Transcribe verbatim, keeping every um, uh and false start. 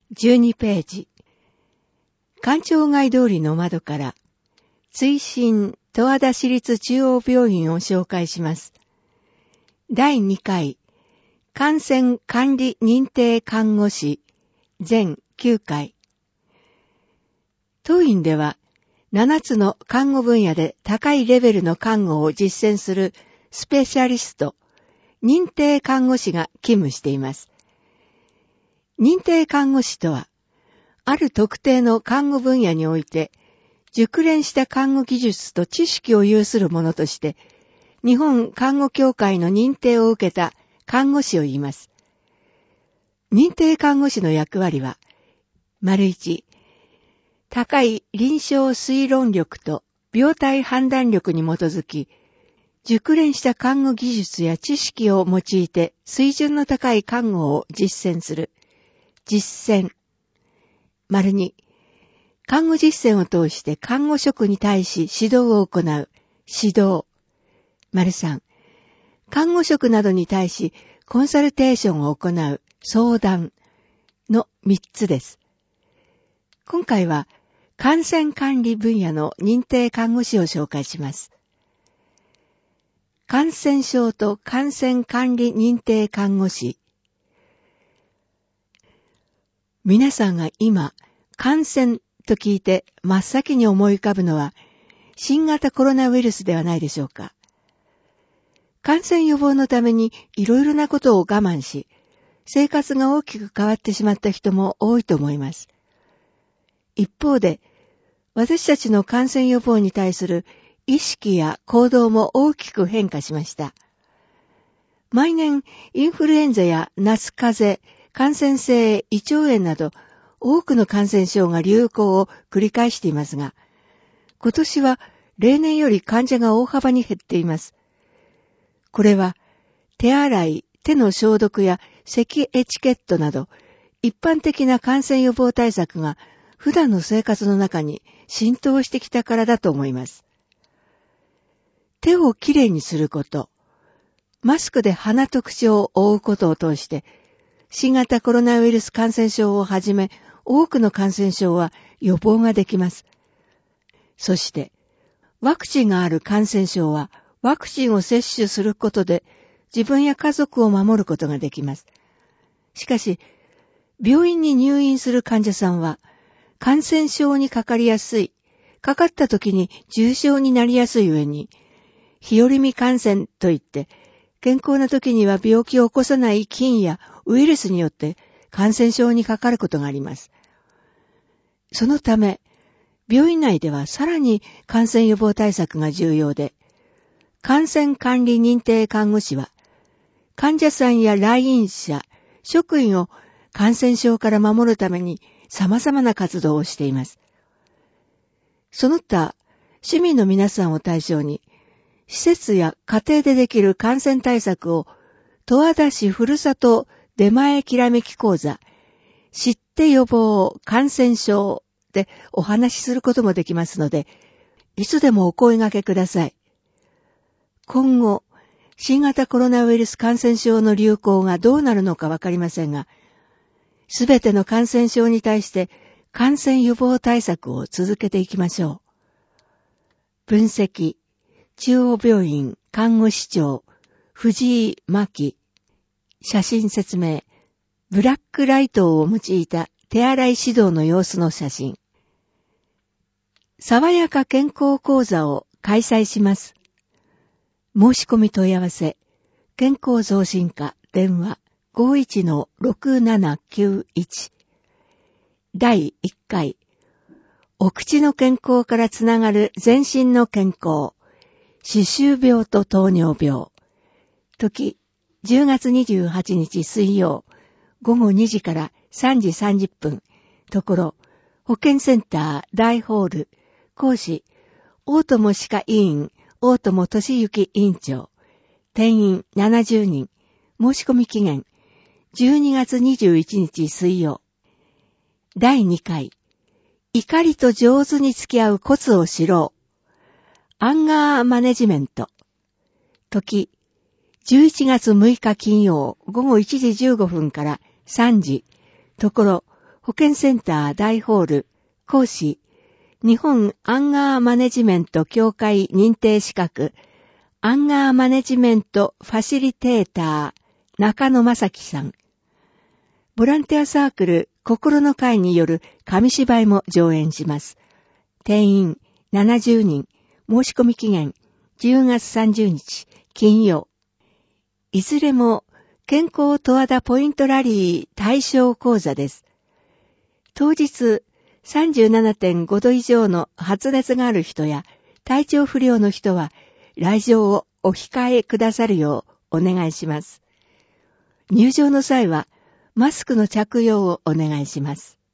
じゅうにページ。官庁街通りの窓から、追伸十和田市立中央病院を紹介します。だいにかい、感染管理認定看護師、全きゅうかい。当院では、ななつの看護分野で高いレベルの看護を実践するスペシャリスト、認定看護師が勤務しています。認定看護師とは、ある特定の看護分野において、熟練した看護技術と知識を有する者として、日本看護協会の認定を受けた看護師を言います。認定看護師の役割は、丸一、高い臨床推論力と病態判断力に基づき、熟練した看護技術や知識を用いて水準の高い看護を実践する。実践。丸に、看護実践を通して看護職に対し指導を行う。指導。丸三、看護職などに対しコンサルテーションを行う。相談。の三つです。今回は感染管理分野の認定看護師を紹介します。感染症と感染管理認定看護師。皆さんが今、感染と聞いて真っ先に思い浮かぶのは、新型コロナウイルスではないでしょうか。感染予防のためにいろいろなことを我慢し、生活が大きく変わってしまった人も多いと思います。一方で、私たちの感染予防に対する意識や行動も大きく変化しました。毎年、インフルエンザや夏風邪、感染性胃腸炎など多くの感染症が流行を繰り返していますが、今年は例年より患者が大幅に減っています。これは手洗い、手の消毒や咳エチケットなど一般的な感染予防対策が普段の生活の中に浸透してきたからだと思います。手をきれいにすること、マスクで鼻と口を覆うことを通して、新型コロナウイルス感染症をはじめ、多くの感染症は予防ができます。そして、ワクチンがある感染症は、ワクチンを接種することで、自分や家族を守ることができます。しかし、病院に入院する患者さんは、感染症にかかりやすい、かかった時に重症になりやすい上に、日和見感染といって、健康な時には病気を起こさない菌やウイルスによって感染症にかかることがあります。そのため、病院内ではさらに感染予防対策が重要で、感染管理認定看護師は、患者さんや来院者、職員を感染症から守るために様々な活動をしています。その他、市民の皆さんを対象に、施設や家庭でできる感染対策を十和田市ふるさと出前きらめき講座、知って予防感染症でお話しすることもできますので、いつでもお声掛けください。今後、新型コロナウイルス感染症の流行がどうなるのかわかりませんが、すべての感染症に対して感染予防対策を続けていきましょう。分析。中央病院看護師長藤井真希。写真説明。ブラックライトを用いた手洗い指導の様子の写真。爽やか健康講座を開催します。申し込み問い合わせ。健康増進課電話 ごいちのろくななきゅういち。だいいっかい。お口の健康からつながる全身の健康。歯周病と糖尿病。時、じゅうがつにじゅうはちにち水曜、ごごにじからさんじさんじゅっぷん。ところ、保健センター大ホール。講師、大友歯科医院、大友俊之院長。定員ななじゅうにん。申し込み期限、じゅうにがつにじゅういちにち水曜。だいにかい。怒りと上手に付き合うコツを知ろう。アンガーマネジメント。時、じゅういちがつむいか金曜、ごごいちじじゅうごふんからさんじ。ところ、 保健センター大ホール、講師、日本アンガーマネジメント協会認定資格、アンガーマネジメントファシリテーター、中野正樹さん。ボランティアサークル、心の会による紙芝居も上演します。定員ななじゅうにん、申し込み期限じゅうがつさんじゅうにち、金曜。いずれも健康十和田ポイントラリー対象講座です。当日 さんじゅうななてんご 度以上の発熱がある人や体調不良の人は来場をお控えくださるようお願いします。入場の際はマスクの着用をお願いします。